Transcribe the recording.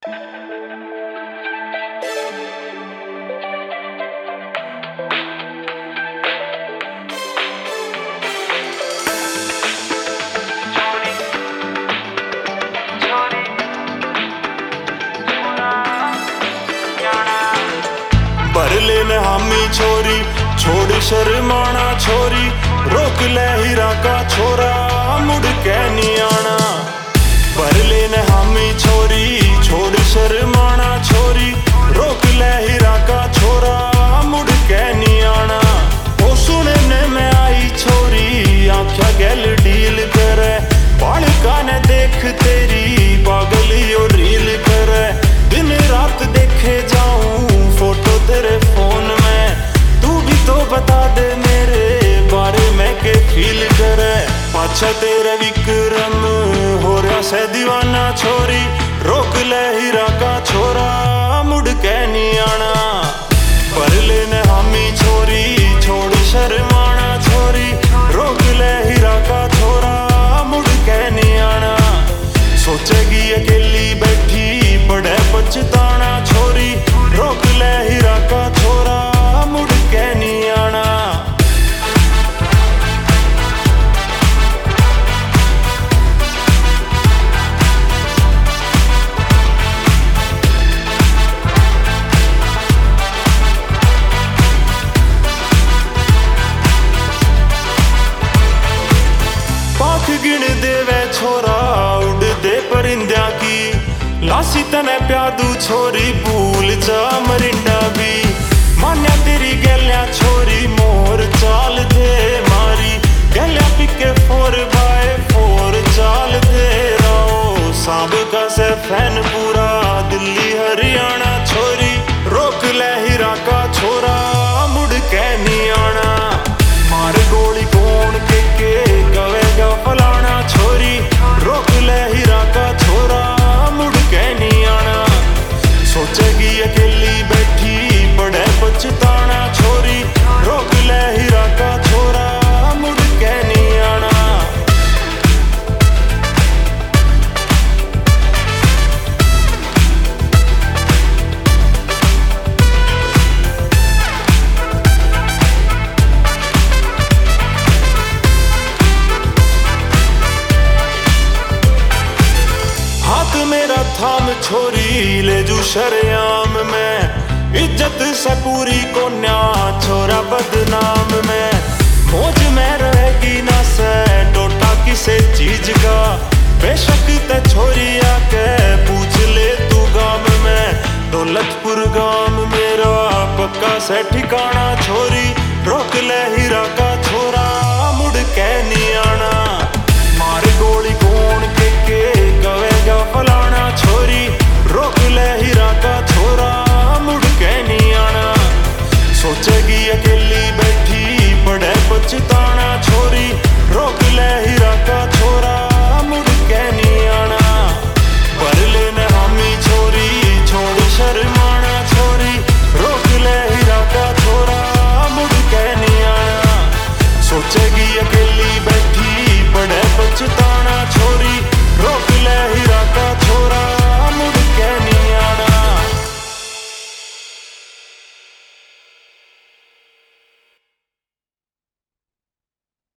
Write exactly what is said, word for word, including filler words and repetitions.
भर लेने हामी छोरी, छोड़ शर्माना छोरी, रोक ले हीरा का छोरा, मुड़ के नहीं आना। भर लेने हामी छोरी, छोड़ शर्माना छोरी, रोक ले हीरा का छोरा, मुड़ के नहीं आना। ओ सुनने में आई छोरी, आँखा गैल डील करे, बालिका ने देख तेरी पागली और रील करे। दिन रात देखे जाऊं फोटो तेरे फोन में, तू भी तो बता दे मेरे बारे में के फील करे। पाछा तेरे विक्रम हो रहा से दीवाना छोरी, रोक ले हीरा का छोरा, मुड़ के नहीं आना। भर लेने हामी छोरी, छोड़ शर्माना छोरी, रोक ले हीरा का छोरा, मुड़ के नहीं आना। सोचेगी अकेली बैठी बड़े पछताना छोरी, रोक ले हीरा का छोरा, मुड़ के नहीं आना। पाख गिन देवे छोरा, उड़ दे परिंदा की, लासी तने प्यादू छोरी, भूल जा मरिंडा भी। मान्या तेरी गैल्या छोरी, मोर चाल दे मारी, गैल्या पिके फोर बाय फोर चाल दे रहो। सांब का से फैन पूरा दिल्ली हरियाणा छोरी, रोक ले हीरा का छोरा, मुड़ के नहीं आना। मार गोली कौन के के गवेगा फलाना छोरी, रोक ले हीरा का छोरा, मुड़ के नहीं आना। सोचेगी अकेली बैठी बड़े पछताना छोरी, रोक ले हीरा का छोरा, मुड़ के नहीं आना। हाथ मेरा थाम छोरी, ले जू शरेआम में, इज्जत से पूरी को न्या छोरा बदनाम में। मौज में रहेगी ना से टोटा किसे चीज का, बेशक ते छोरी आके पूछ ले तू गाम में। दौलतपुर गाम मेरा पक्का से ठिकाना छोरी, रोक ले